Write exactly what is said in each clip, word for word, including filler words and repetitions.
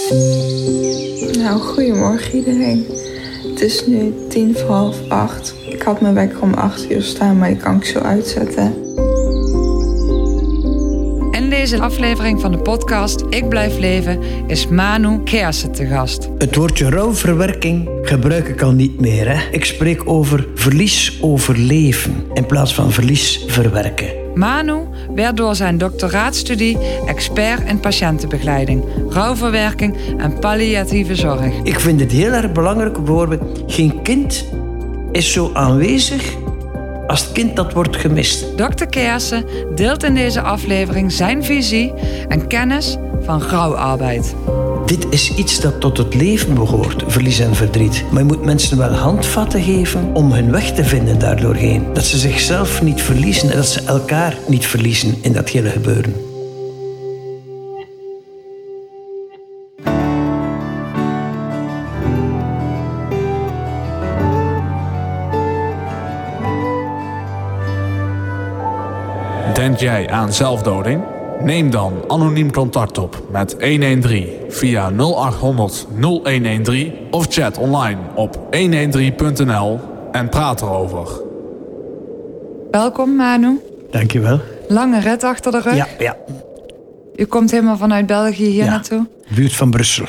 Nou, goedemorgen iedereen. Het is nu tien voor half acht. Ik had mijn wekker om acht uur staan, maar die kan ik zo uitzetten. In deze aflevering van de podcast Ik Blijf Leven is Manu Geersen te gast. Het woordje rouwverwerking gebruik ik al niet meer. Hè? Ik spreek over verlies overleven in plaats van verlies verwerken. Manu werd door zijn doctoraatstudie expert in patiëntenbegeleiding, rouwverwerking en palliatieve zorg. Ik vind het heel erg belangrijk, bijvoorbeeld, geen kind is zo aanwezig als het kind dat wordt gemist. dokter Geersen deelt in deze aflevering zijn visie en kennis van rouwarbeid. Dit is iets dat tot het leven behoort, verlies en verdriet. Maar je moet mensen wel handvatten geven om hun weg te vinden daardoorheen. Dat ze zichzelf niet verliezen en dat ze elkaar niet verliezen in dat hele gebeuren. Denk jij aan zelfdoding? Neem dan anoniem contact op met honderddertien via nul acht honderd nul honderddertien of chat online op honderddertien punt n l en praat erover. Welkom Manu. Dankjewel. Lange rit achter de rug. Ja, ja. U komt helemaal vanuit België hier ja, naartoe. Buurt van Brussel.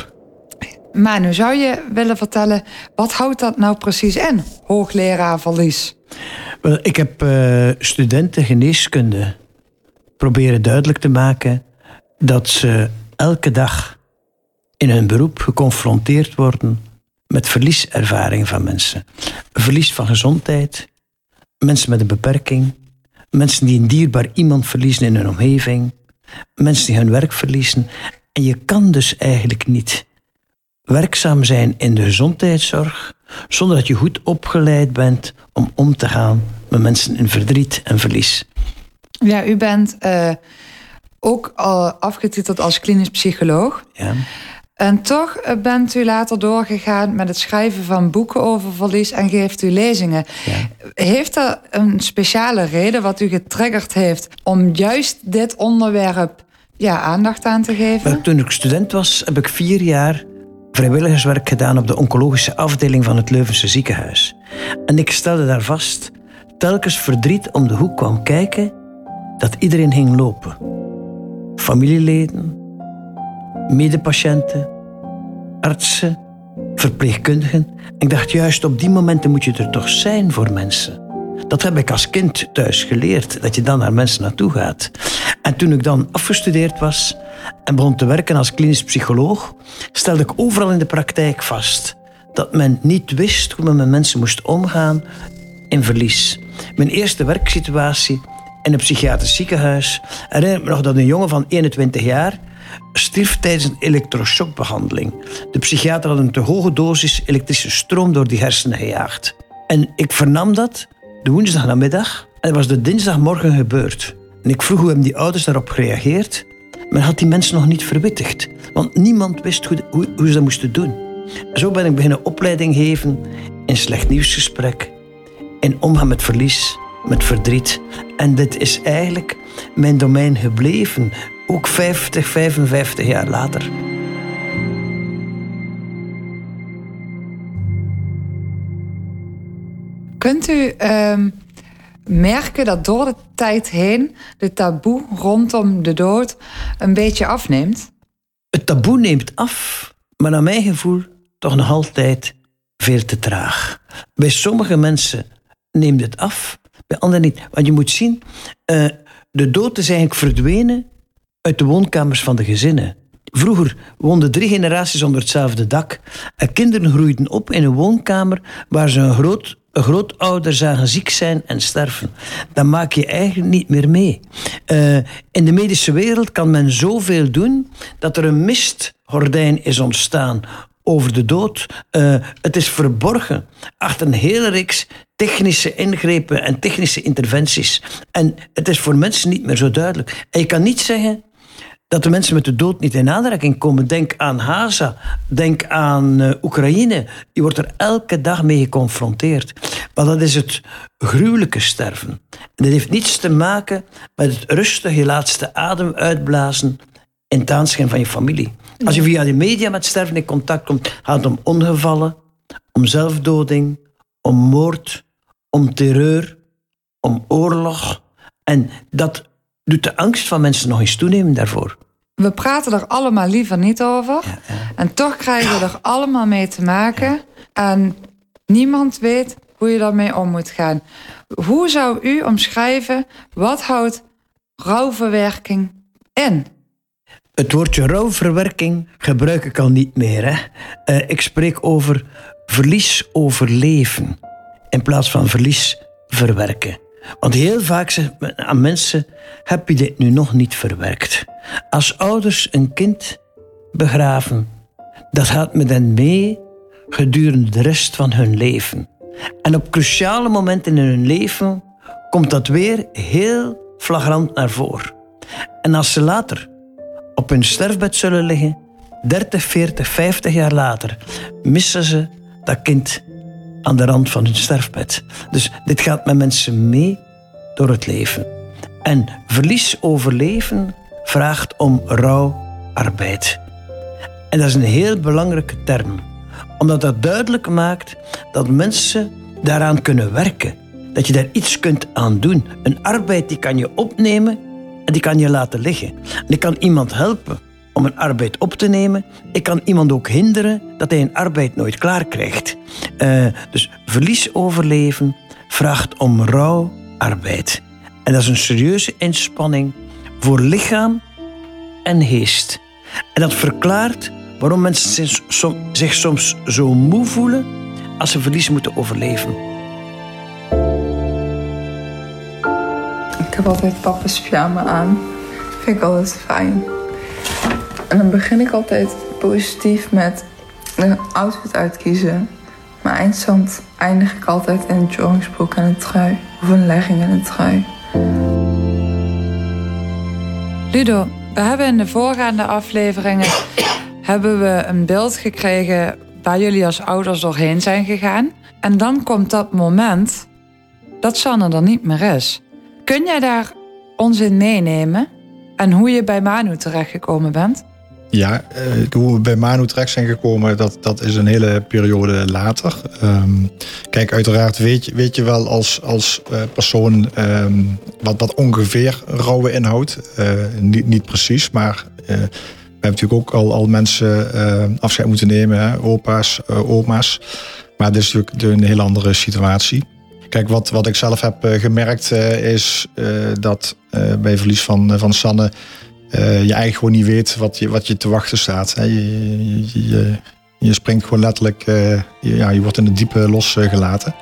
Manu, zou je willen vertellen, wat houdt dat nou precies in, hoogleraar verlies? Wel, ik heb uh, studenten geneeskunde proberen duidelijk te maken dat ze elke dag in hun beroep geconfronteerd worden met verlieservaringen van mensen. Verlies van gezondheid, mensen met een beperking, mensen die een dierbaar iemand verliezen in hun omgeving, mensen die hun werk verliezen. En je kan dus eigenlijk niet werkzaam zijn in de gezondheidszorg zonder dat je goed opgeleid bent om om te gaan met mensen in verdriet en verlies. Ja, u bent uh, ook al afgetiteld als klinisch psycholoog. Ja. En toch bent u later doorgegaan met het schrijven van boeken over verlies en geeft u lezingen. Ja. Heeft er een speciale reden wat u getriggerd heeft om juist dit onderwerp ja, aandacht aan te geven? Maar toen ik student was, heb ik vier jaar vrijwilligerswerk gedaan op de oncologische afdeling van het Leuvense ziekenhuis. En ik stelde daar vast, telkens verdriet om de hoek kwam kijken, dat iedereen ging lopen. Familieleden, medepatiënten, artsen, verpleegkundigen. Ik dacht, juist op die momenten moet je er toch zijn voor mensen. Dat heb ik als kind thuis geleerd, dat je dan naar mensen naartoe gaat. En toen ik dan afgestudeerd was en begon te werken als klinisch psycholoog, stelde ik overal in de praktijk vast dat men niet wist hoe men met mensen moest omgaan in verlies. Mijn eerste werksituatie in een psychiatrisch ziekenhuis herinner ik me nog dat een jongen van eenentwintig jaar stierf tijdens een elektroshockbehandeling. De psychiater had een te hoge dosis elektrische stroom door die hersenen gejaagd. En ik vernam dat de woensdagnamiddag en het was de dinsdagmorgen gebeurd. En ik vroeg hoe hebben die ouders daarop gereageerd. Men had die mensen nog niet verwittigd, want niemand wist hoe, hoe, hoe ze dat moesten doen. En zo ben ik beginnen opleiding geven in slecht nieuwsgesprek, in omgaan met verlies, met verdriet. En dit is eigenlijk mijn domein gebleven, ook vijftig, vijfenvijftig jaar later. Kunt u uh, merken dat door de tijd heen de taboe rondom de dood een beetje afneemt? Het taboe neemt af, maar naar mijn gevoel toch nog altijd veel te traag. Bij sommige mensen neemt het af, bij anderen niet. Want je moet zien, uh, de dood is eigenlijk verdwenen uit de woonkamers van de gezinnen. Vroeger woonden drie generaties onder hetzelfde dak. En kinderen groeiden op in een woonkamer waar ze een, groot, een grootouder zagen ziek zijn en sterven. Dat maak je eigenlijk niet meer mee. Uh, in de medische wereld kan men zoveel doen dat er een mistgordijn is ontstaan over de dood. Uh, het is verborgen achter een hele reeks technische ingrepen en technische interventies. En het is voor mensen niet meer zo duidelijk. En je kan niet zeggen dat de mensen met de dood niet in aanraking komen. Denk aan Gaza, denk aan uh, Oekraïne. Je wordt er elke dag mee geconfronteerd. Maar dat is het gruwelijke sterven. En dat heeft niets te maken met het rustig je laatste adem uitblazen in het aanschijn van je familie. Als je via de media met sterven in contact komt, gaat het om ongevallen, om zelfdoding, om moord, om terreur, om oorlog. En dat doet de angst van mensen nog eens toenemen daarvoor. We praten er allemaal liever niet over. Ja, ja. En toch krijgen we er allemaal mee te maken. Ja. En niemand weet hoe je daarmee om moet gaan. Hoe zou u omschrijven, wat houdt rouwverwerking in? Het woordje rouwverwerking gebruik ik al niet meer. Hè? Uh, ik spreek over verlies overleven in plaats van verlies verwerken. Want heel vaak zeggen aan mensen, heb je dit nu nog niet verwerkt? Als ouders een kind begraven, dat gaat met hen mee gedurende de rest van hun leven. En op cruciale momenten in hun leven komt dat weer heel flagrant naar voren. En als ze later op hun sterfbed zullen liggen, dertig, veertig, vijftig jaar later, missen ze dat kind aan de rand van hun sterfbed. Dus dit gaat met mensen mee door het leven. En verlies overleven vraagt om rouwarbeid. En dat is een heel belangrijke term. Omdat dat duidelijk maakt dat mensen daaraan kunnen werken. Dat je daar iets kunt aan doen. Een arbeid die kan je opnemen en die kan je laten liggen. En ik kan iemand helpen om een arbeid op te nemen. Ik kan iemand ook hinderen dat hij een arbeid nooit klaar krijgt. Uh, dus verlies overleven vraagt om rouwarbeid. En dat is een serieuze inspanning voor lichaam en geest. En dat verklaart waarom mensen zich soms zo moe voelen als ze verlies moeten overleven. Ik heb altijd papa's pyjama aan. Vind ik altijd fijn. En dan begin ik altijd positief met een outfit uitkiezen. Mijn eindstand eindig ik altijd in een joggingsbroek en een trui. Of een legging en een trui. Ludo, we hebben in de voorgaande afleveringen hebben we een beeld gekregen waar jullie als ouders doorheen zijn gegaan. En dan komt dat moment dat Sanne er niet meer is. Kun jij daar ons in meenemen? En hoe je bij Manu terechtgekomen bent? Ja, uh, hoe we bij Manu terecht zijn gekomen, dat, dat is een hele periode later. Um, kijk, uiteraard weet je, weet je wel als, als uh, persoon um, wat, wat ongeveer rouwen inhoudt. Uh, niet, niet precies, maar uh, we hebben natuurlijk ook al, al mensen uh, afscheid moeten nemen. Hè? Opa's, uh, oma's. Maar dit is natuurlijk een hele andere situatie. Kijk, wat, wat ik zelf heb uh, gemerkt uh, is uh, dat uh, bij verlies van, uh, van Sanne Uh, je eigenlijk gewoon niet weet wat je, wat je te wachten staat. Hè. Je, je, je, je springt gewoon letterlijk, uh, je, ja, je wordt in het diepe losgelaten.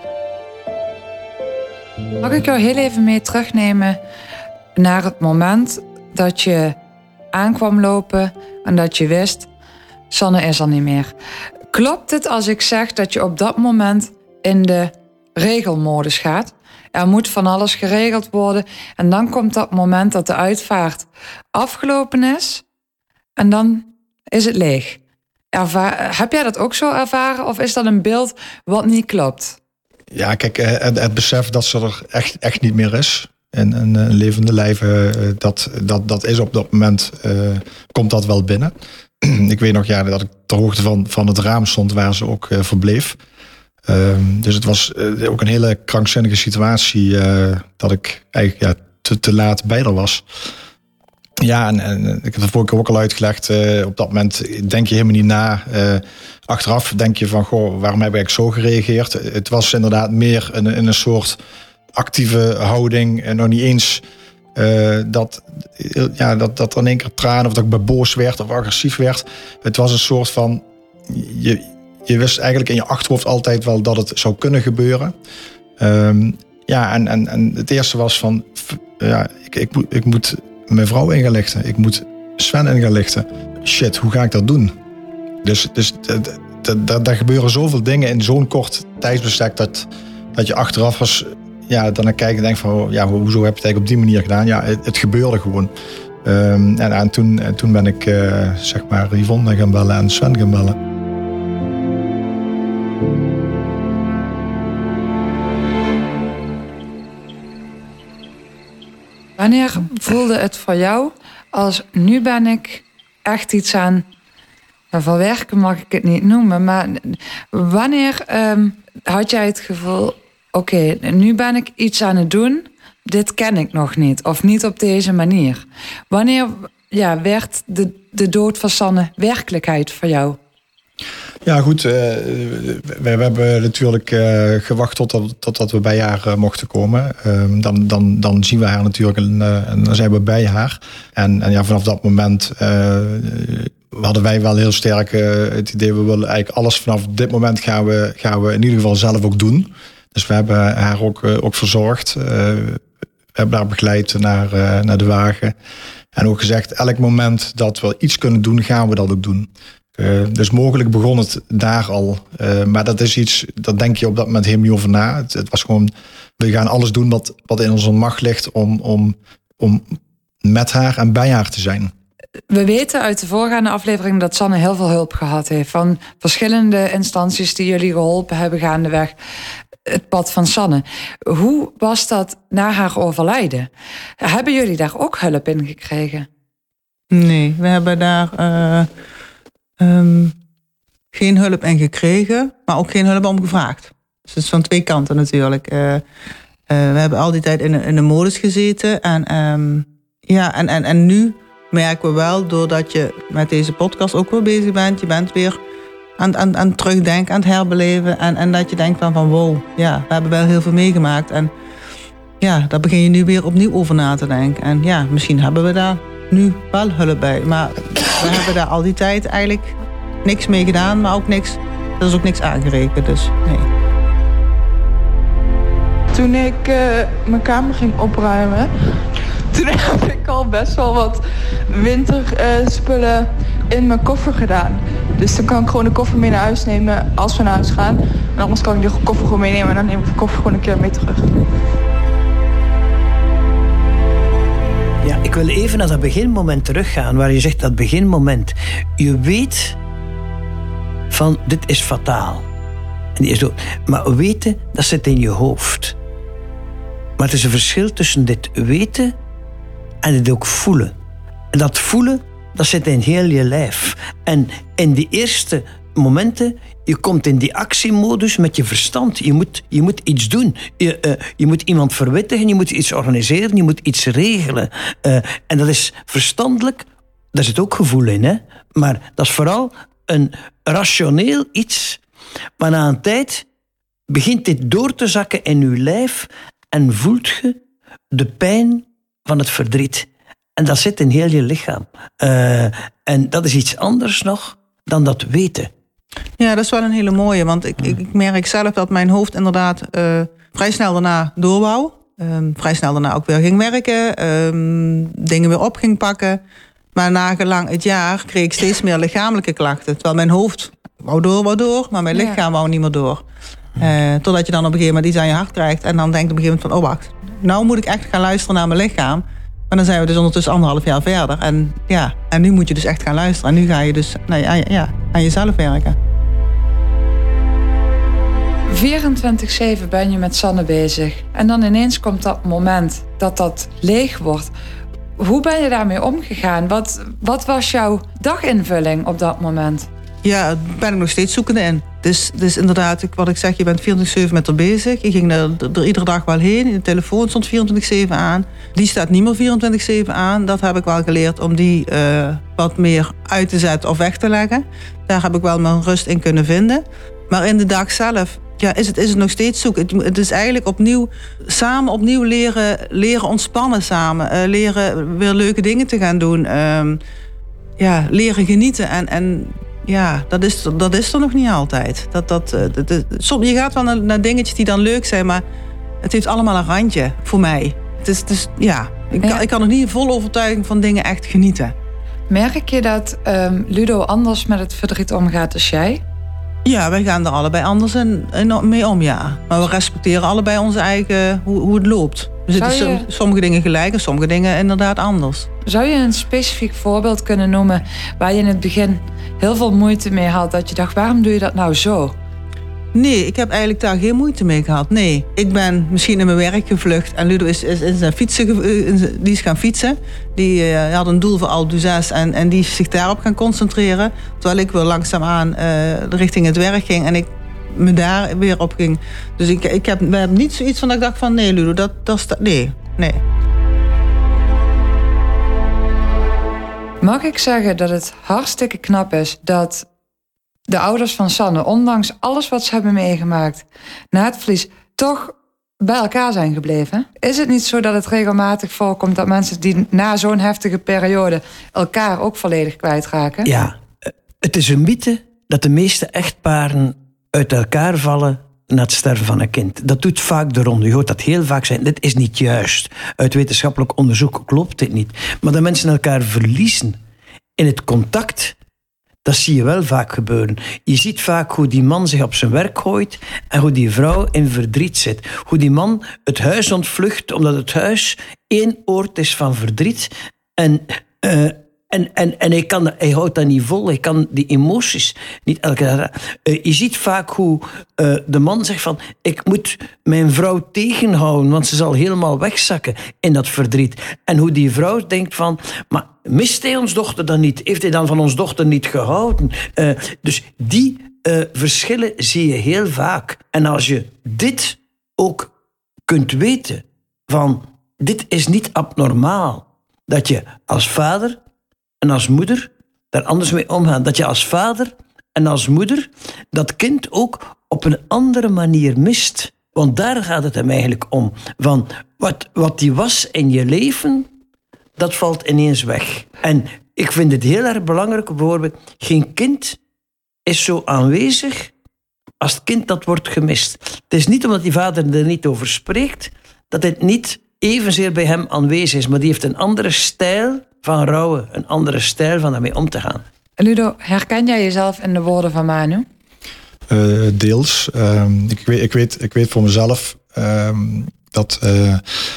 Mag ik jou heel even mee terugnemen naar het moment dat je aankwam lopen en dat je wist, Sanne is er niet meer. Klopt het als ik zeg dat je op dat moment in de regelmodus gaat? Er moet van alles geregeld worden. En dan komt dat moment dat de uitvaart afgelopen is. En dan is het leeg. Ervaar, heb jij dat ook zo ervaren? Of is dat een beeld wat niet klopt? Ja, kijk, het, het besef dat ze er echt, echt niet meer is. En een, een levende lijve, dat, dat, dat is op dat moment, uh, komt dat wel binnen. Ik weet nog ja, dat ik ter hoogte van, van het raam stond waar ze ook uh, verbleef. Um, dus het was uh, ook een hele krankzinnige situatie uh, dat ik eigenlijk ja, te, te laat bij haar was. Ja, en, en ik heb het vorige keer ook al uitgelegd. Uh, op dat moment denk je helemaal niet na. Uh, achteraf denk je van, goh, waarom heb ik zo gereageerd? Het was inderdaad meer een, een soort actieve houding. En nog niet eens uh, dat, ja, dat, dat er in één keer tranen of dat ik boos werd of agressief werd. Het was een soort van... Je, Je wist eigenlijk in je achterhoofd altijd wel dat het zou kunnen gebeuren. Um, ja, en, en, en het eerste was van... Ja, ik, ik, moet, ik moet mijn vrouw in gaan lichten. Ik moet Sven in gaan lichten. Shit, hoe ga ik dat doen? Dus, dus daar gebeuren zoveel dingen in zo'n kort tijdsbestek... dat, dat je achteraf was, ja, dan naar kijken en denkt van... Ja, hoezo heb je het eigenlijk op die manier gedaan? Ja, het, het gebeurde gewoon. Um, en, en, toen, en toen ben ik, uh, zeg maar, Yvonne gaan bellen en Sven gaan bellen. Wanneer voelde het voor jou als nu ben ik echt iets aan... verwerken mag ik het niet noemen. Maar wanneer um, had jij het gevoel... oké, okay, nu ben ik iets aan het doen... dit ken ik nog niet. Of niet op deze manier. Wanneer ja, werd de, de dood van Sanne werkelijkheid voor jou? Ja, goed. Uh, we, we hebben natuurlijk uh, gewacht totdat, totdat we bij haar uh, mochten komen. Uh, dan, dan, dan zien we haar natuurlijk en, uh, en dan zijn we bij haar. En, en ja, vanaf dat moment uh, hadden wij wel heel sterk uh, het idee... we willen eigenlijk alles vanaf dit moment gaan we, gaan we in ieder geval zelf ook doen. Dus we hebben haar ook, uh, ook verzorgd. Uh, we hebben haar begeleid naar, uh, naar de wagen. En ook gezegd, elk moment dat we iets kunnen doen, gaan we dat ook doen. Uh, dus mogelijk begon het daar al. Uh, maar dat is iets, dat denk je op dat moment helemaal niet over na. Het, het was gewoon, we gaan alles doen wat, wat in onze macht ligt om, om, om met haar en bij haar te zijn. We weten uit de voorgaande aflevering dat Sanne heel veel hulp gehad heeft. Van verschillende instanties die jullie geholpen hebben gaandeweg het pad van Sanne. Hoe was dat na haar overlijden? Hebben jullie daar ook hulp in gekregen? Nee, we hebben daar... Uh... Um, geen hulp in gekregen, maar ook geen hulp om gevraagd. Dus het is van twee kanten natuurlijk. Uh, uh, we hebben al die tijd in, in de modus gezeten. En, um, ja, en, en, en nu merken we wel, doordat je met deze podcast ook weer bezig bent... je bent weer aan, aan, aan het terugdenken, aan het herbeleven... En, en dat je denkt van, van wow, ja, we hebben wel heel veel meegemaakt. En ja, daar begin je nu weer opnieuw over na te denken. En ja, misschien hebben we daar nu wel hulp bij. Maar we hebben daar al die tijd eigenlijk niks mee gedaan, maar ook niks, er is ook niks aangerekend, dus nee. Toen ik uh, mijn kamer ging opruimen, toen heb ik al best wel wat winterspullen uh, in mijn koffer gedaan. Dus dan kan ik gewoon de koffer mee naar huis nemen als we naar huis gaan. En anders kan ik de koffer gewoon meenemen en dan neem ik de koffer gewoon een keer mee terug. Ja, ik wil even naar dat beginmoment teruggaan, waar je zegt dat beginmoment. Je weet van, dit is fataal. En die is dood. Maar weten, dat zit in je hoofd. Maar het is een verschil tussen dit weten en het ook voelen. En dat voelen, dat zit in heel je lijf. En in die eerste momenten, je komt in die actiemodus met je verstand. Je moet, je moet iets doen. Je, uh, je moet iemand verwittigen, je moet iets organiseren, je moet iets regelen. Uh, en dat is verstandelijk, daar zit ook gevoel in, hè? Maar dat is vooral een rationeel iets. Maar na een tijd begint dit door te zakken in je lijf en voelt je de pijn van het verdriet. En dat zit in heel je lichaam. Uh, en dat is iets anders nog dan dat weten. Ja, dat is wel een hele mooie. Want ik, ik, ik merk zelf dat mijn hoofd inderdaad uh, vrij snel daarna door wou. Um, vrij snel daarna ook weer ging werken. Um, dingen weer op ging pakken. Maar nagelang het jaar kreeg ik steeds meer lichamelijke klachten. Terwijl mijn hoofd wou door, wou door. Maar mijn lichaam ja. wou niet meer door. Uh, totdat je dan op een gegeven moment iets aan je hart krijgt. En dan denk je op een gegeven moment van, oh wacht. Nou moet ik echt gaan luisteren naar mijn lichaam. Maar dan zijn we dus ondertussen anderhalf jaar verder. En, ja, en nu moet je dus echt gaan luisteren. En nu ga je dus nou, ja, ja, aan jezelf werken. vierentwintig zeven ben je met Sanne bezig. En dan ineens komt dat moment dat dat leeg wordt. Hoe ben je daarmee omgegaan? Wat, wat was jouw daginvulling op dat moment? Ja, daar ben ik nog steeds zoekende in. Dus, dus inderdaad, wat ik zeg, je bent vierentwintig zeven met haar bezig. Je ging er, er iedere dag wel heen. De telefoon stond vierentwintig zeven aan. Die staat niet meer vierentwintig zeven aan. Dat heb ik wel geleerd om die uh, wat meer uit te zetten of weg te leggen. Daar heb ik wel mijn rust in kunnen vinden. Maar in de dag zelf ja, is, het, is het nog steeds zoeken. Het, het is eigenlijk opnieuw, samen opnieuw leren, leren ontspannen samen. Uh, leren weer leuke dingen te gaan doen. Uh, ja, leren genieten en... en ja, dat is, dat is er nog niet altijd. Dat, dat, dat, dat, soms, je gaat wel naar, naar dingetjes die dan leuk zijn, maar het heeft allemaal een randje voor mij. Het is, het is, ja, ik, ja. Kan, ik kan nog niet vol overtuiging van dingen echt genieten. Merk je dat um, Ludo anders met het verdriet omgaat als jij? Ja, wij gaan er allebei anders in, in, mee om, ja. Maar we respecteren allebei onze eigen, hoe, hoe het loopt. Er zitten je... sommige dingen gelijk en sommige dingen inderdaad anders. Zou je een specifiek voorbeeld kunnen noemen waar je in het begin heel veel moeite mee had? Dat je dacht, waarom doe je dat nou zo? Nee, ik heb eigenlijk daar geen moeite mee gehad. Nee, ik ben misschien in mijn werk gevlucht. En Ludo is, is in zijn fietsen, die is gaan fietsen. Die uh, had een doel voor Alpe d'Huez en, en die is zich daarop gaan concentreren. Terwijl ik wel langzaamaan uh, richting het werk ging en ik me daar weer op ging. Dus ik, ik heb, we hebben niet zoiets van dat ik dacht van nee Ludo, dat, dat is... Nee, nee. Mag ik zeggen dat het hartstikke knap is dat de ouders van Sanne, ondanks alles wat ze hebben meegemaakt, na het verlies, toch bij elkaar zijn gebleven? Is het niet zo dat het regelmatig voorkomt dat mensen die na zo'n heftige periode elkaar ook volledig kwijtraken? Ja, het is een mythe dat de meeste echtparen uit elkaar vallen na het sterven van een kind. Dat doet vaak de ronde. Je hoort dat heel vaak zijn. Dit is niet juist. Uit wetenschappelijk onderzoek klopt dit niet. Maar dat mensen elkaar verliezen in het contact, dat zie je wel vaak gebeuren. Je ziet vaak hoe die man zich op zijn werk gooit en hoe die vrouw in verdriet zit. Hoe die man het huis ontvlucht omdat het huis één oord is van verdriet. En, uh, en, en, en hij, kan, hij houdt dat niet vol. Hij kan die emoties niet elke dag. Uh, je ziet vaak hoe uh, de man zegt van, ik moet mijn vrouw tegenhouden, want ze zal helemaal wegzakken in dat verdriet. En hoe die vrouw denkt van, maar mist hij ons dochter dan niet? Heeft hij dan van ons dochter niet gehouden? Uh, dus die uh, verschillen zie je heel vaak. En als je dit ook kunt weten, van dit is niet abnormaal, dat je als vader en als moeder daar anders mee omgaat. Dat je als vader en als moeder dat kind ook op een andere manier mist. Want daar gaat het hem eigenlijk om. Van wat, wat die was in je leven, dat valt ineens weg. En ik vind het heel erg belangrijk, bijvoorbeeld, geen kind is zo aanwezig als het kind dat wordt gemist. Het is niet omdat die vader er niet over spreekt, dat het niet evenzeer bij hem aanwezig is, maar die heeft een andere stijl van rouwen, een andere stijl van daarmee om te gaan. Ludo, herken jij jezelf in de woorden van Manu? Uh, deels. Uh, ik, weet, ik, weet, ik weet voor mezelf uh, dat uh,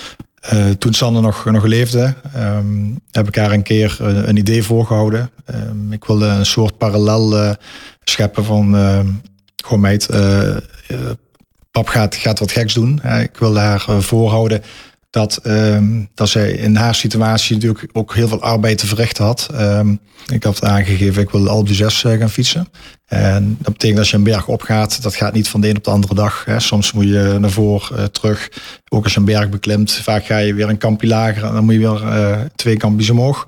uh, toen Sanne nog, nog leefde, um, heb ik haar een keer een, een idee voorgehouden. Um, ik wilde een soort parallel uh, scheppen van, uh, gewoon meid, uh, uh, pap gaat, gaat wat geks doen. Uh, ik wilde haar uh, voorhouden dat, um, dat zij in haar situatie natuurlijk ook heel veel arbeid te verrichten had. Um, ik had aangegeven, ik wil Alpe d'Huez gaan fietsen. En dat betekent als je een berg opgaat, dat gaat niet van de een op de andere dag. Hè. Soms moet je naar voren, uh, terug. Ook als je een berg beklimt, vaak ga je weer een kampje lager en dan moet je weer uh, twee kampjes omhoog.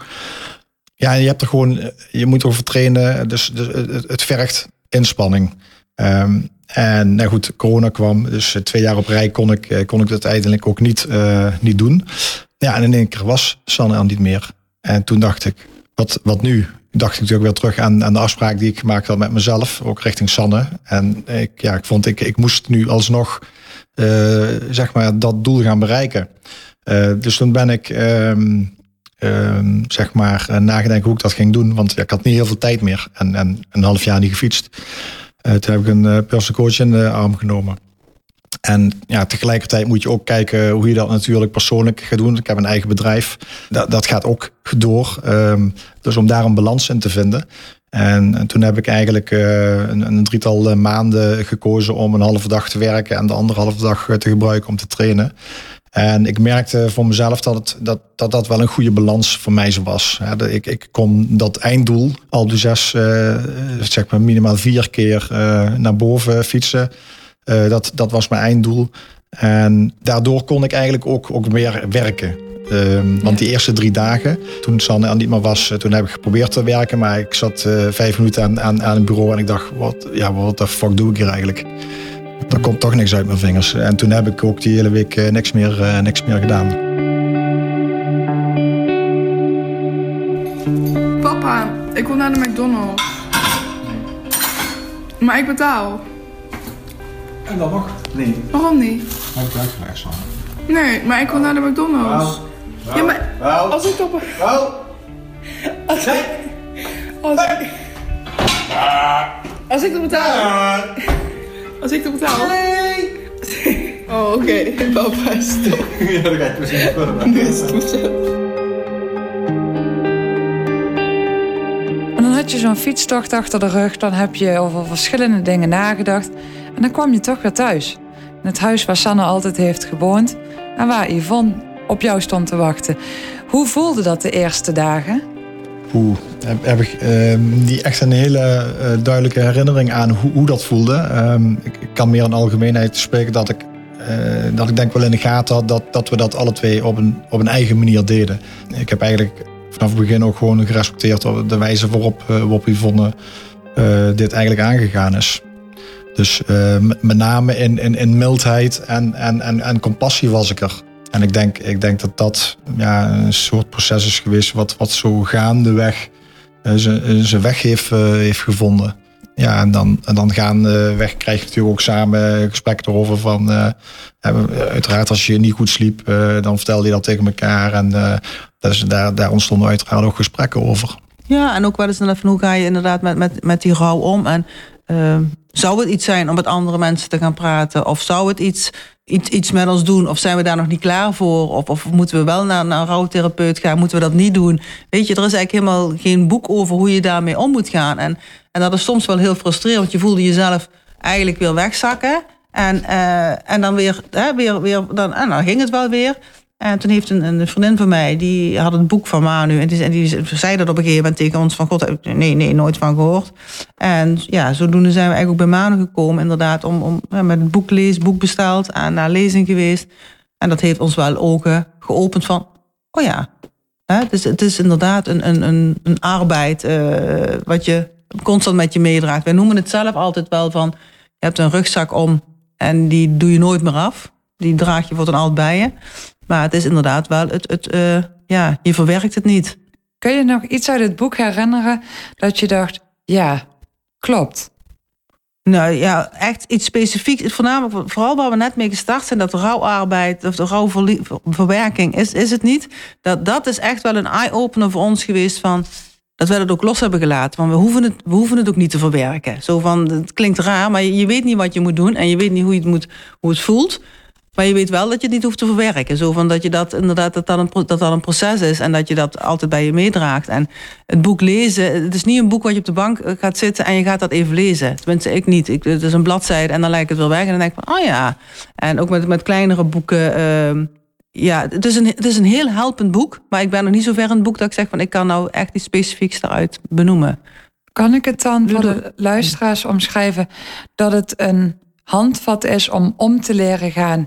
Ja, je hebt er gewoon, je moet over trainen, dus, dus het, het vergt inspanning. Um, En nou goed, corona kwam, dus twee jaar op rij kon ik, kon ik dat uiteindelijk ook niet, uh, niet doen. Ja, en in één keer was Sanne er niet meer. En toen dacht ik, wat, wat nu? Dacht ik natuurlijk weer terug aan, aan de afspraak die ik gemaakt had met mezelf, ook richting Sanne. En ik, ja, ik vond, ik, ik moest nu alsnog uh, zeg maar dat doel gaan bereiken. Uh, dus toen ben ik um, um, zeg maar nagedenken hoe ik dat ging doen, want ja, ik had niet heel veel tijd meer en, en een half jaar niet gefietst. Uh, toen heb ik een uh, personal coach in de arm genomen. En ja, tegelijkertijd moet je ook kijken hoe je dat natuurlijk persoonlijk gaat doen. Ik heb een eigen bedrijf. Dat, dat gaat ook door. Um, dus om daar een balans in te vinden. En, en toen heb ik eigenlijk uh, een, een drietal uh, maanden gekozen om een halve dag te werken en de andere halve dag uh, te gebruiken om te trainen. En ik merkte voor mezelf dat het, dat, dat, dat wel een goede balans voor mij zo was. Ja, dat ik, ik kon dat einddoel, Alpe d'Huez, uh, zeg maar minimaal vier keer uh, naar boven fietsen. Uh, dat, dat was mijn einddoel. En daardoor kon ik eigenlijk ook, ook meer werken. Uh, want die eerste drie dagen, toen Sanne er niet meer was, toen heb ik geprobeerd te werken. Maar ik zat uh, vijf minuten aan, aan, aan het bureau en ik dacht, wat, ja, wat de fuck doe ik hier eigenlijk? Er komt toch niks uit mijn vingers. En toen heb ik ook die hele week uh, niks, meer, uh, niks meer gedaan. Papa, ik wil naar de McDonald's. Maar ik betaal. En dan nog? Nee. Waarom niet? Heb ik uitgelegd, Sanne. Nee, maar ik wil naar de McDonald's. Wel. Wel. Ja, maar Wel. als ik op... Wel. Als ik... Als ik... Als ik het betaal... Als ik het betaal... Nee! Oh, oké. Okay. Papa, stop. Ja, dat ga ik misschien niet verder. Nee, stop. En dan had je zo'n fietstocht achter de rug. Dan heb je over verschillende dingen nagedacht. En dan kwam je toch weer thuis. In het huis waar Sanne altijd heeft gewoond en waar Yvonne op jou stond te wachten. Hoe voelde dat de eerste dagen? Oeh, heb, heb ik uh, niet echt een hele uh, duidelijke herinnering aan hoe, hoe dat voelde. Um, ik, ik kan meer in algemeenheid spreken dat ik, uh, dat ik denk wel in de gaten had dat, dat we dat alle twee op een, op een eigen manier deden. Ik heb eigenlijk vanaf het begin ook gewoon gerespecteerd de wijze waarop, uh, waarop Yvonne uh, dit eigenlijk aangegaan is. Dus uh, met name in, in, in mildheid en, en, en, en compassie was ik er. En ik denk, ik denk dat dat ja, een soort proces is geweest wat, wat zo gaandeweg uh, zijn weg heeft, uh, heeft gevonden. Ja, en dan, en dan gaandeweg krijg je natuurlijk ook samen gesprekken erover van... Uh, uiteraard als je niet goed sliep, uh, dan vertelde je dat tegen elkaar. En uh, dus daar, daar ontstonden uiteraard ook gesprekken over. Ja, en ook wel eens dan even, hoe ga je inderdaad met, met, met die rouw om? En uh, zou het iets zijn om met andere mensen te gaan praten? Of zou het iets... Iets, iets met ons doen, of zijn we daar nog niet klaar voor? Of, of moeten we wel naar, naar een rouwtherapeut gaan? Moeten we dat niet doen? Weet je, er is eigenlijk helemaal geen boek over hoe je daarmee om moet gaan. En, en dat is soms wel heel frustrerend, want je voelde jezelf eigenlijk weer wegzakken. En, uh, en dan weer, hè, weer, weer dan, en dan ging het wel weer. En toen heeft een, een vriendin van mij, die had het boek van Manu. En die, en die zei dat op een gegeven moment tegen ons van... God, nee, nee, nooit van gehoord. En ja, zodoende zijn we eigenlijk ook bij Manu gekomen. Inderdaad, om, om ja, met het boek lezen, boek besteld en naar lezing geweest. En dat heeft ons wel ogen geopend van... Oh ja, hè, het, is, het is inderdaad een, een, een, een arbeid uh, wat je constant met je meedraagt. Wij noemen het zelf altijd wel van... Je hebt een rugzak om en die doe je nooit meer af. Die draag je voor dan altijd bij je. Maar het is inderdaad wel, het, het, uh, ja, je verwerkt het niet. Kun je nog iets uit het boek herinneren dat je dacht, ja, klopt? Nou ja, echt iets specifieks. Voornamelijk, vooral waar we net mee gestart zijn, dat de rouwarbeid of de rouwverwerking is, is het niet. Dat, dat is echt wel een eye-opener voor ons geweest van... dat we het ook los hebben gelaten. Want we hoeven het, we hoeven het ook niet te verwerken. Zo van, het klinkt raar, maar je, je weet niet wat je moet doen en je weet niet hoe, je het, moet, hoe het voelt. Maar je weet wel dat je het niet hoeft te verwerken. Zo van dat je dat inderdaad dat dat, een, dat dat een proces is en dat je dat altijd bij je meedraagt. En het boek lezen, het is niet een boek wat je op de bank gaat zitten en je gaat dat even lezen. Tenminste, ik niet. Ik, het is een bladzijde en dan lijkt het wel weg en dan denk ik van, oh ja. En ook met, met kleinere boeken. Uh, ja, het is, een, het is een heel helpend boek, maar ik ben nog niet zo ver in het boek dat ik zeg van, ik kan nou echt iets specifieks eruit benoemen. Kan ik het dan voor de luisteraars omschrijven dat het een handvat is om om te leren gaan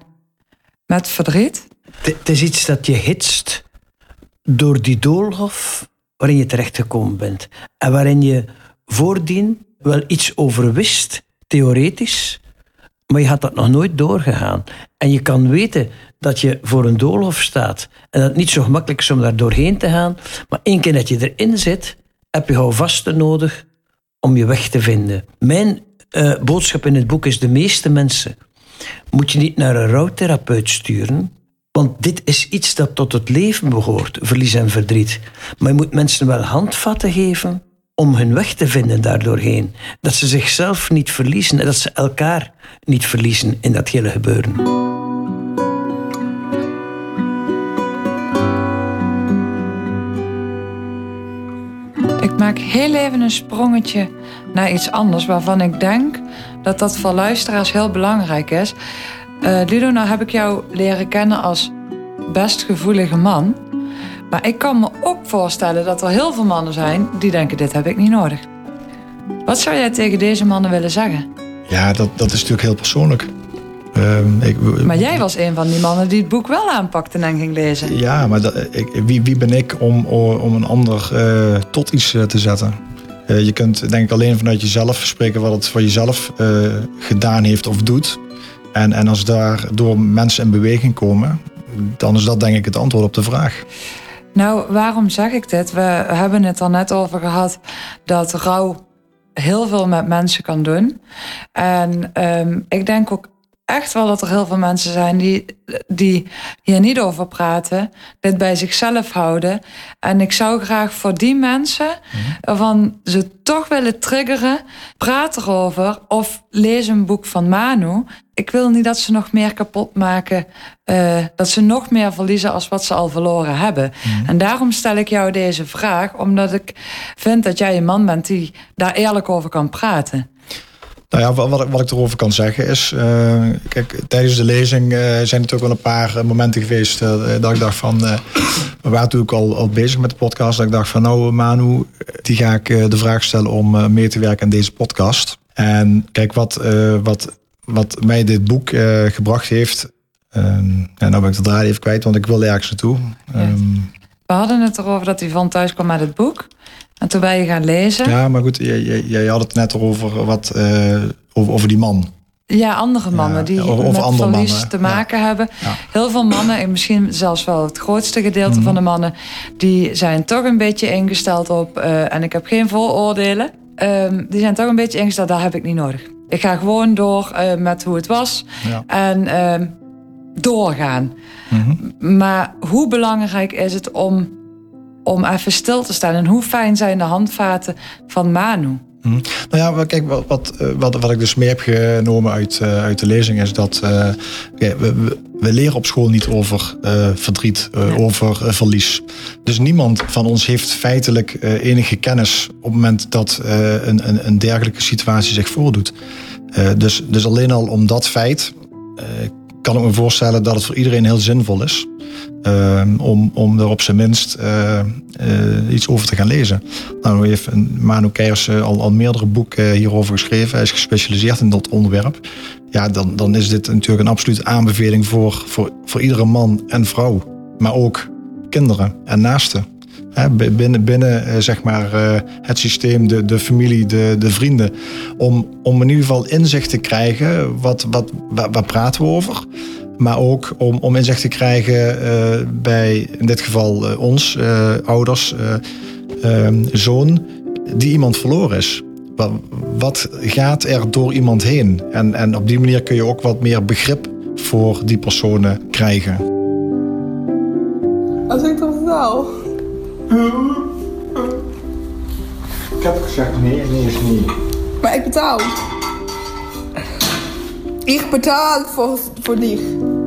met verdriet? Het is iets dat je hitst door die doolhof waarin je terechtgekomen bent. En waarin je voordien wel iets over wist, theoretisch, maar je had dat nog nooit doorgegaan. En je kan weten dat je voor een doolhof staat en dat het niet zo gemakkelijk is om daar doorheen te gaan. Maar één keer dat je erin zit, heb je houvasten nodig om je weg te vinden. Mijn uh, boodschap in het boek is, de meeste mensen moet je niet naar een rouwtherapeut sturen, want dit is iets dat tot het leven behoort, verlies en verdriet. Maar je moet mensen wel handvatten geven om hun weg te vinden daardoorheen. Dat ze zichzelf niet verliezen en dat ze elkaar niet verliezen in dat hele gebeuren. Ik maak heel even een sprongetje naar iets anders waarvan ik denk dat dat voor luisteraars heel belangrijk is. Uh, Ludo, nou heb ik jou leren kennen als best gevoelige man. Maar ik kan me ook voorstellen dat er heel veel mannen zijn die denken, dit heb ik niet nodig. Wat zou jij tegen deze mannen willen zeggen? Ja, dat, dat is natuurlijk heel persoonlijk. Uh, ik, maar jij was een van die mannen die het boek wel aanpakte en ging lezen. Ja, maar dat, ik, wie, wie ben ik om, om een ander uh, tot iets uh, te zetten? Uh, je kunt denk ik alleen vanuit jezelf spreken wat het voor jezelf uh, gedaan heeft of doet. En, en als daardoor mensen in beweging komen, dan is dat denk ik het antwoord op de vraag. Nou, waarom zeg ik dit? We hebben het er net over gehad dat rouw heel veel met mensen kan doen. En um, ik denk ook echt wel dat er heel veel mensen zijn die, die hier niet over praten, dit bij zichzelf houden. En ik zou graag voor die mensen, waarvan ze toch willen triggeren, praat erover of lees een boek van Manu. Ik wil niet dat ze nog meer kapot maken, uh, dat ze nog meer verliezen als wat ze al verloren hebben. Mm. En daarom stel ik jou deze vraag, omdat ik vind dat jij een man bent die daar eerlijk over kan praten. Nou ja, wat, wat ik erover kan zeggen is... Uh, kijk, tijdens de lezing uh, zijn er natuurlijk wel een paar momenten geweest... Uh, dat ik dacht van... Uh, we waren natuurlijk al, al bezig met de podcast. Dat ik dacht van nou Manu, die ga ik uh, de vraag stellen om uh, mee te werken aan deze podcast. En kijk, wat, uh, wat, wat mij dit boek uh, gebracht heeft... Uh, ja, nou ben ik de draad even kwijt, want ik wil ergens naartoe. Ja. Um, we hadden het erover dat Yvonne thuis kwam met het boek... En toen ben je gaan lezen. Ja, maar goed, jij, jij had het net over, wat, uh, over, over die man. Ja, andere mannen ja, die over, over met verlies mannen. te maken ja. hebben. Ja. Heel veel mannen, en misschien zelfs wel het grootste gedeelte mm-hmm. van de mannen... die zijn toch een beetje ingesteld op... Uh, en ik heb geen vooroordelen. Um, die zijn toch een beetje ingesteld, dat heb ik niet nodig. Ik ga gewoon door uh, met hoe het was. Ja. En uh, doorgaan. Mm-hmm. Maar hoe belangrijk is het om... om even stil te staan. En hoe fijn zijn de handvaten van Manu? Hmm. Nou ja, kijk, wat, wat, wat, wat ik dus mee heb genomen uit, uh, uit de lezing... is dat uh, we, we, we leren op school niet over uh, verdriet, uh, ja. over uh, verlies. Dus niemand van ons heeft feitelijk uh, enige kennis... op het moment dat uh, een, een, een dergelijke situatie zich voordoet. Uh, dus, dus alleen al om dat feit... Uh, kan ik me voorstellen dat het voor iedereen heel zinvol is... Uh, om, om er op zijn minst uh, uh, iets over te gaan lezen. Nou, nu heeft Manu Keijers uh, al, al meerdere boeken hierover geschreven. Hij is gespecialiseerd in dat onderwerp. Ja, dan, dan is dit natuurlijk een absolute aanbeveling voor, voor, voor iedere man en vrouw. Maar ook kinderen en naasten. Hè, binnen binnen uh, zeg maar, uh, het systeem, de, de familie, de, de vrienden. Om, om in ieder geval inzicht te krijgen, wat, wat, waar, waar praten we over... Maar ook om, om inzicht te krijgen uh, bij, in dit geval uh, ons, uh, ouders, uh, uh, zoon, die iemand verloren is. Wat, wat gaat er door iemand heen? En, en op die manier kun je ook wat meer begrip voor die personen krijgen. Als ik toch wel. Ik heb gezegd nee, nee is niet. Maar ik betaal. Ik betaal voor, voor dich.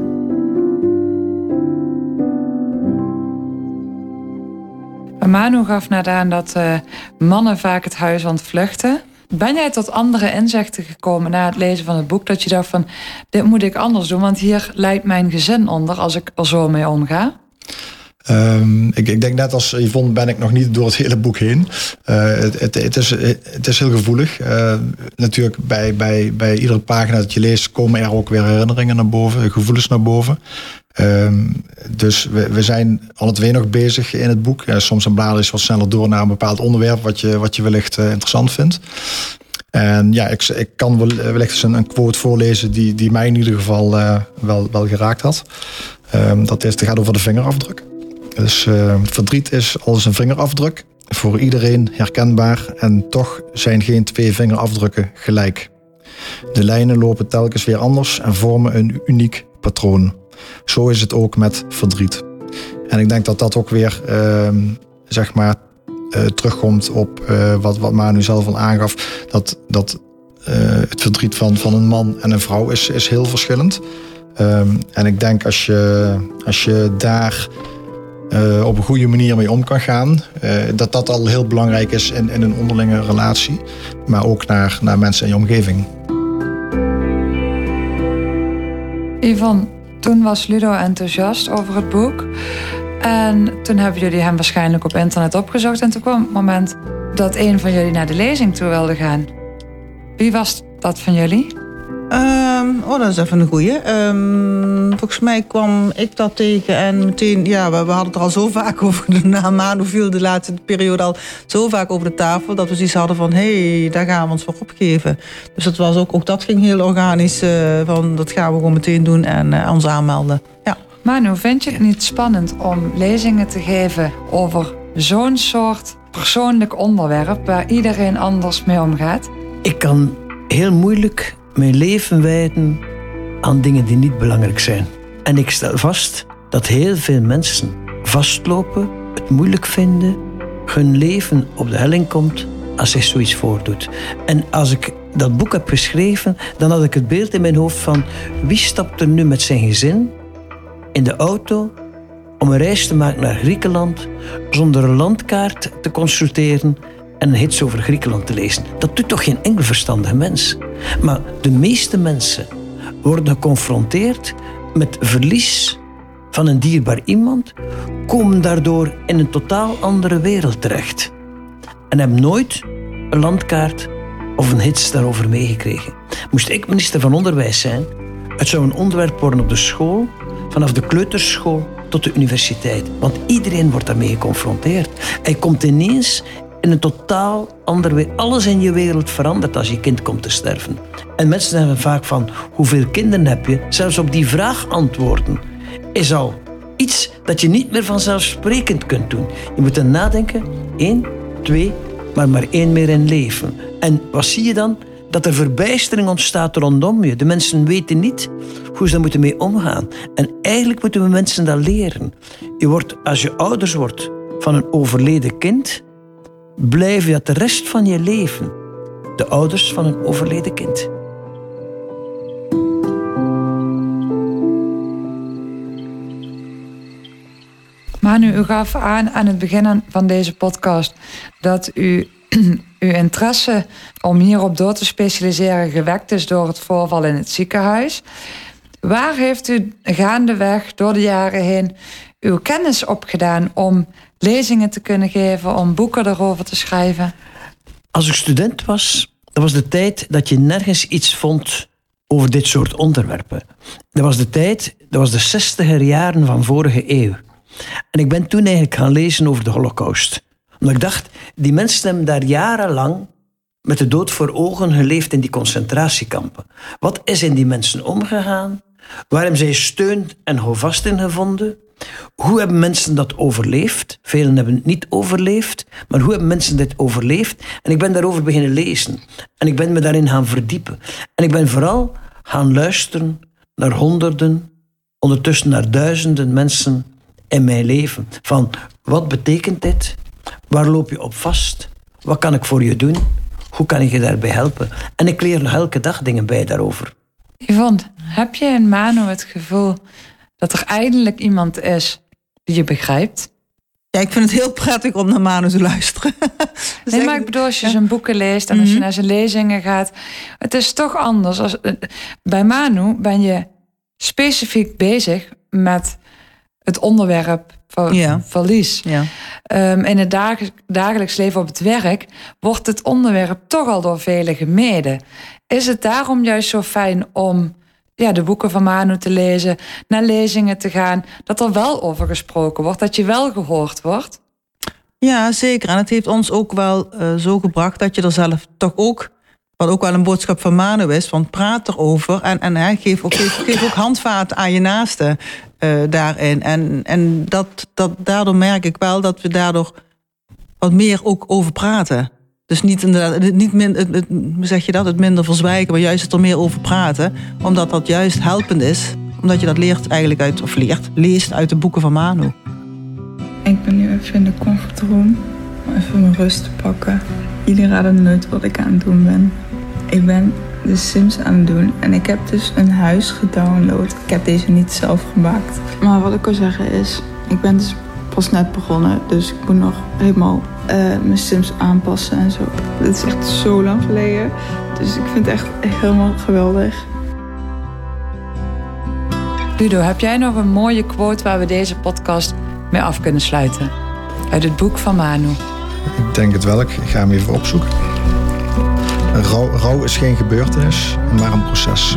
Manu gaf net aan dat uh, mannen vaak het huis ontvluchten. Ben jij tot andere inzichten gekomen na het lezen van het boek... dat je dacht van, dit moet ik anders doen... want hier leidt mijn gezin onder als ik er zo mee omga? Um, ik, ik denk net als Yvonne ben ik nog niet door het hele boek heen. Uh, het, het, het, is, het is heel gevoelig. Uh, natuurlijk bij, bij, bij iedere pagina dat je leest... komen er ook weer herinneringen naar boven, gevoelens naar boven. Um, dus we, we zijn alle twee nog bezig in het boek. Uh, soms een blader is wat sneller door naar een bepaald onderwerp... wat je, wat je wellicht uh, interessant vindt. En ja, ik, ik kan wel, wellicht eens een, een quote voorlezen... die, die mij in ieder geval uh, wel, wel geraakt had. Um, dat, is, dat gaat over de vingerafdruk. Dus uh, verdriet is als een vingerafdruk, voor iedereen herkenbaar... en toch zijn geen twee vingerafdrukken gelijk. De lijnen lopen telkens weer anders en vormen een uniek patroon. Zo is het ook met verdriet. En ik denk dat dat ook weer uh, zeg maar, uh, terugkomt op uh, wat, wat Manu zelf al aangaf... dat, dat uh, het verdriet van, van een man en een vrouw is, is heel verschillend. Um, en ik denk als je, als je daar... Uh, op een goede manier mee om kan gaan. Uh, dat dat al heel belangrijk is in, in een onderlinge relatie. Maar ook naar, naar mensen in je omgeving. Yvonne, toen was Ludo enthousiast over het boek. En toen hebben jullie hem waarschijnlijk op internet opgezocht. En toen kwam het moment dat een van jullie naar de lezing toe wilde gaan. Wie was dat van jullie? Um, oh, dat is even een goeie. Um, volgens mij kwam ik dat tegen en meteen... Ja, we, we hadden het er al zo vaak over. Na Manu viel de laatste periode al zo vaak over de tafel... dat we zoiets hadden van, hé, hey, daar gaan we ons voor opgeven. Dus dat was ook, ook dat ging heel organisch. Uh, van, dat gaan we gewoon meteen doen en uh, ons aanmelden. Ja. Manu, vind je het niet spannend om lezingen te geven... over zo'n soort persoonlijk onderwerp... waar iedereen anders mee omgaat? Ik kan heel moeilijk... mijn leven wijden aan dingen die niet belangrijk zijn. En ik stel vast dat heel veel mensen vastlopen, het moeilijk vinden, hun leven op de helling komt als zich zoiets voordoet. En als ik dat boek heb geschreven, dan had ik het beeld in mijn hoofd van wie stapt er nu met zijn gezin in de auto om een reis te maken naar Griekenland zonder een landkaart te consulteren en een hits over Griekenland te lezen. Dat doet toch geen enkel verstandige mens. Maar de meeste mensen worden geconfronteerd met verlies van een dierbaar iemand, komen daardoor in een totaal andere wereld terecht. En hebben nooit een landkaart of een hits daarover meegekregen. Moest ik minister van Onderwijs zijn, het zou een onderwerp worden op de school, vanaf de kleuterschool tot de universiteit. Want iedereen wordt daarmee geconfronteerd. Hij komt ineens in een totaal andere wereld. Alles in je wereld verandert als je kind komt te sterven. En mensen zeggen vaak van, hoeveel kinderen heb je? Zelfs op die vraag antwoorden is al iets dat je niet meer vanzelfsprekend kunt doen. Je moet dan nadenken, één, twee, maar maar één meer in leven. En wat zie je dan? Dat er verbijstering ontstaat rondom je. De mensen weten niet hoe ze daar moeten mee omgaan. En eigenlijk moeten we mensen dat leren. Je wordt, als je ouders wordt van een overleden kind, blijf je dat de rest van je leven de ouders van een overleden kind. Manu, u gaf aan aan het begin van deze podcast dat u uw interesse om hierop door te specialiseren gewekt is door het voorval in het ziekenhuis. Waar heeft u gaandeweg door de jaren heen uw kennis opgedaan om lezingen te kunnen geven, om boeken erover te schrijven? Als ik student was, dat was de tijd dat je nergens iets vond over dit soort onderwerpen. Dat was de tijd, dat was de zestiger jaren van vorige eeuw. En ik ben toen eigenlijk gaan lezen over de Holocaust. Omdat ik dacht, die mensen hebben daar jarenlang met de dood voor ogen geleefd in die concentratiekampen. Wat is in die mensen omgegaan? Waar hebben zij steun en houvast in gevonden? Hoe hebben mensen dat overleefd? Velen hebben het niet overleefd, maar hoe hebben mensen dit overleefd? En ik ben daarover beginnen lezen. En ik ben me daarin gaan verdiepen. En ik ben vooral gaan luisteren naar honderden, ondertussen naar duizenden mensen in mijn leven. Van, wat betekent dit? Waar loop je op vast? Wat kan ik voor je doen? Hoe kan ik je daarbij helpen? En ik leer nog elke dag dingen bij daarover. Yvonne, heb je in Manu het gevoel dat er eindelijk iemand is die je begrijpt? Ja, ik vind het heel prettig om naar Manu te luisteren. Dus nee, maar ik bedoel, als je ja. zijn boeken leest en als je mm-hmm. naar zijn lezingen gaat, het is toch anders. Als, bij Manu ben je specifiek bezig met het onderwerp van ja. verlies. Ja. Um, in het dag, dagelijks leven op het werk wordt het onderwerp toch al door velen gemeden. Is het daarom juist zo fijn om ja, de boeken van Manu te lezen, naar lezingen te gaan, dat er wel over gesproken wordt, dat je wel gehoord wordt? Ja, zeker. En het heeft ons ook wel uh, zo gebracht dat je er zelf toch ook, wat ook wel een boodschap van Manu is, van praat erover en, en hè, geef, ook, geef, geef ook handvaten aan je naasten uh, daarin. En, en dat, dat, daardoor merk ik wel dat we daardoor wat meer ook over praten. Dus niet, inderdaad, niet min, het, het, hoe zeg je dat, het minder verzwijgen, maar juist het er meer over praten. Omdat dat juist helpend is. Omdat je dat leert eigenlijk uit, of leert, leest uit de boeken van Manu. Ik ben nu even in de comfortroom om even mijn rust te pakken. Jullie raden nooit wat ik aan het doen ben. Ik ben de Sims aan het doen en ik heb dus een huis gedownload. Ik heb deze niet zelf gemaakt. Maar wat ik wil zeggen is, ik ben dus pas net begonnen, dus ik moet nog helemaal uh, mijn Sims aanpassen en zo. Het is echt zo lang geleden, dus ik vind het echt helemaal geweldig. Ludo, heb jij nog een mooie quote waar we deze podcast mee af kunnen sluiten? Uit het boek van Manu. Ik denk het wel, ik ga hem even opzoeken. Rouw, rouw is geen gebeurtenis, maar een proces.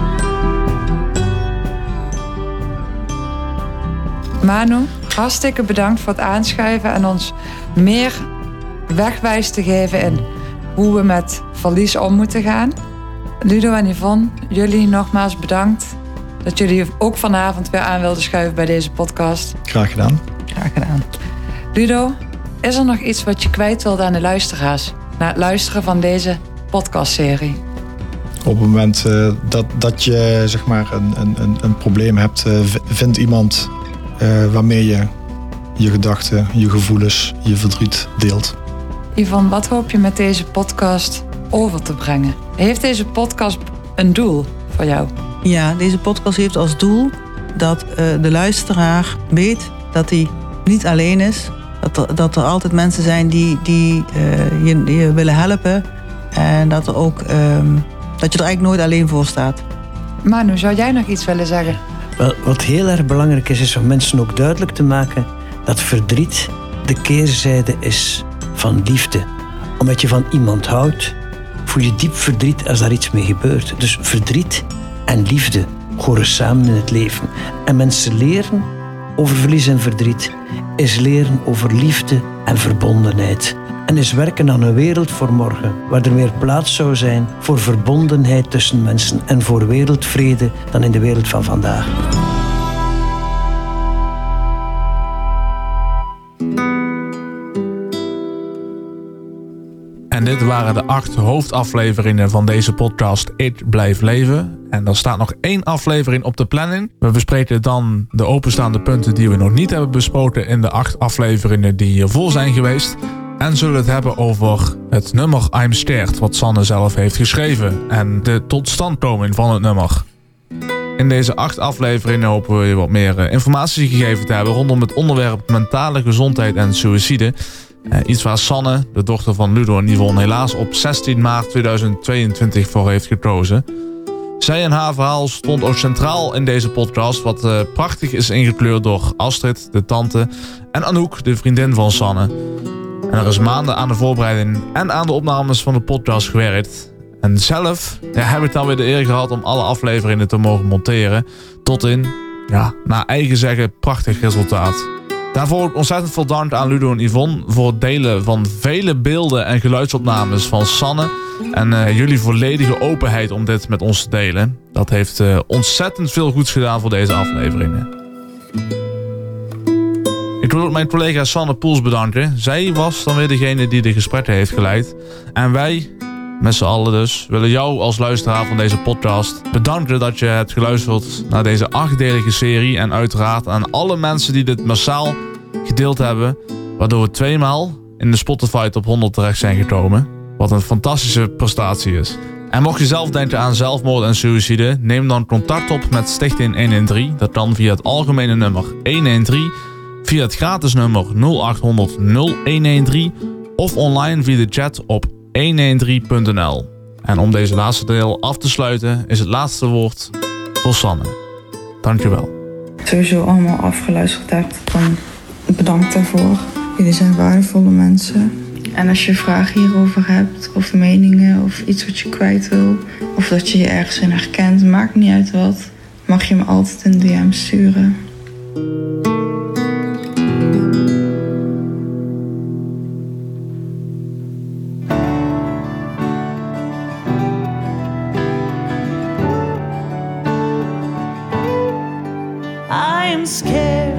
Manu, hartstikke bedankt voor het aanschuiven en ons meer wegwijs te geven in hoe we met verlies om moeten gaan. Ludo en Yvonne, jullie nogmaals bedankt dat jullie ook vanavond weer aan wilden schuiven bij deze podcast. Graag gedaan. Graag gedaan. Ludo, is er nog iets wat je kwijt wilt aan de luisteraars na het luisteren van deze podcastserie? Op het moment uh, dat, dat je zeg maar een, een, een probleem hebt, uh, vind iemand uh, waarmee je je gedachten, je gevoelens, je verdriet deelt. Yvonne, wat hoop je met deze podcast over te brengen? Heeft deze podcast een doel voor jou? Ja, deze podcast heeft als doel dat uh, de luisteraar weet dat hij niet alleen is Dat er, dat er altijd mensen zijn die, die uh, je, je willen helpen. En dat, er ook, um, dat je er eigenlijk nooit alleen voor staat. Manu, zou jij nog iets willen zeggen? Wel, wat heel erg belangrijk is, is om mensen ook duidelijk te maken dat verdriet de keerzijde is van liefde. Omdat je van iemand houdt, voel je diep verdriet als daar iets mee gebeurt. Dus verdriet en liefde horen samen in het leven. En mensen leren over verlies en verdriet is leren over liefde en verbondenheid. En is werken aan een wereld voor morgen, waar er meer plaats zou zijn voor verbondenheid tussen mensen en voor wereldvrede dan in de wereld van vandaag. En dit waren de acht hoofdafleveringen van deze podcast Ik Blijf Leven. En er staat nog één aflevering op de planning. We bespreken dan de openstaande punten die we nog niet hebben besproken in de acht afleveringen die hiervoor zijn geweest. En zullen het hebben over het nummer I'm Scared, wat Sanne zelf heeft geschreven. En de totstandkoming van het nummer. In deze acht afleveringen hopen we je wat meer informatie gegeven te hebben rondom het onderwerp mentale gezondheid en suïcide. Uh, iets waar Sanne, de dochter van Ludo en Yvonne, helaas op zestien maart tweeduizend tweeëntwintig voor heeft gekozen. Zij en haar verhaal stond ook centraal in deze podcast, wat uh, prachtig is ingekleurd door Astrid, de tante, en Anouk, de vriendin van Sanne. En er is maanden aan de voorbereiding en aan de opnames van de podcast gewerkt. En zelf ja, heb ik dan weer de eer gehad om alle afleveringen te mogen monteren. Tot in, ja, naar eigen zeggen, prachtig resultaat. Daarvoor ook ontzettend veel dank aan Ludo en Yvonne voor het delen van vele beelden en geluidsopnames van Sanne. En uh, jullie volledige openheid om dit met ons te delen. Dat heeft uh, ontzettend veel goeds gedaan voor deze afleveringen. Ik wil ook mijn collega Sanne Poels bedanken. Zij was dan weer degene die de gesprekken heeft geleid. En wij, met z'n allen dus, willen jou als luisteraar van deze podcast bedanken dat je hebt geluisterd naar deze achtdelige serie. En uiteraard aan alle mensen die dit massaal gedeeld hebben. Waardoor we tweemaal in de Spotify top honderd terecht zijn gekomen. Wat een fantastische prestatie is. En mocht je zelf denken aan zelfmoord en suïcide, neem dan contact op met Stichting honderddertien. Dat kan via het algemene nummer honderddertien, via het gratis nummer nul acht honderd nul honderddertien of online via de chat op honderddertien punt n l. En om deze laatste deel af te sluiten is het laatste woord voor Sanne. Dankjewel. Sowieso allemaal afgeluisterd hebt, dan bedankt daarvoor. Jullie zijn waardevolle mensen. En als je vragen hierover hebt, of meningen, of iets wat je kwijt wil, of dat je je ergens in herkent, maakt niet uit wat, mag je me altijd een D M sturen. I'm scared.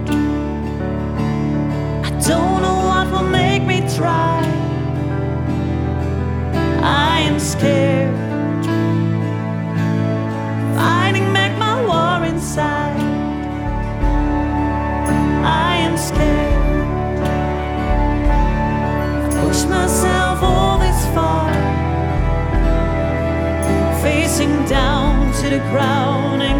I don't know what will make me try. I am scared. Fighting back my war inside. I am scared. I push myself all this far, facing down to the ground.